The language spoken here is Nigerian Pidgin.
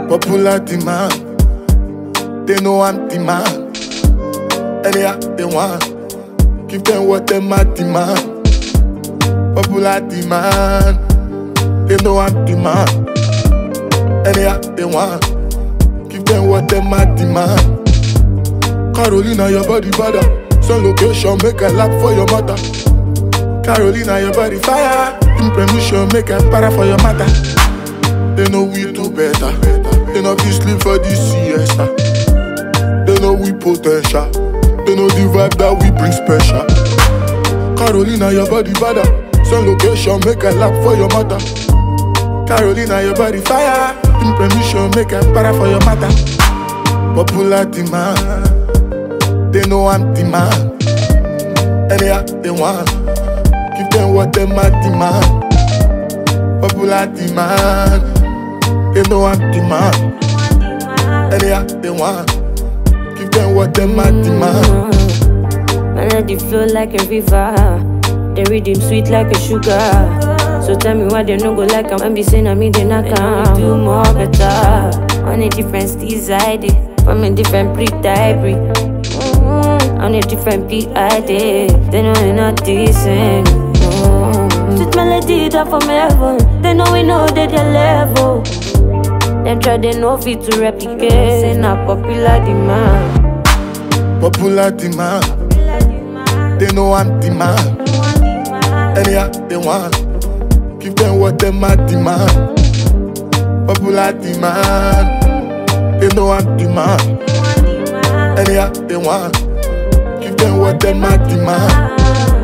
Popular demand, they know I'm the man. Anyhow they want, give them what them a demand. Popular demand, they know I'm the man. Anyhow they want, give them what them a demand. Carolina, your body bada, some location make a lap for your mother. Carolina, your body fire, in permission make a para for your mother. They know we do better, they know we sleep for this siesta. They know we potential, they know the vibe that we bring special. Carolina, your body bada, some location make a lap for your mother. Carolina, your body fire, in permission make a para for your mother. Popular demand, they know I'm the man. Anyhow they want, give them what them a demand. Popular demand, they know I'm the man. Anyhow they want, give them what them a demand. Melody flow like a river, the rhythm sweet like a sugar. So tell me why they no go like I'm be saying I mean they not come do more better. On a different steez I did, from a different breed I breed. On a different beat I did, they know we're not decent. Sweet melody that from heaven, they know we know that they're level. Them try they know fit to replicate, say not popular demand. Popular demand, they know I'm the man. Anyhow they want, give them what them a demand. Popular demand, they know I'm the man. Anyhow they want, give them what them a demand.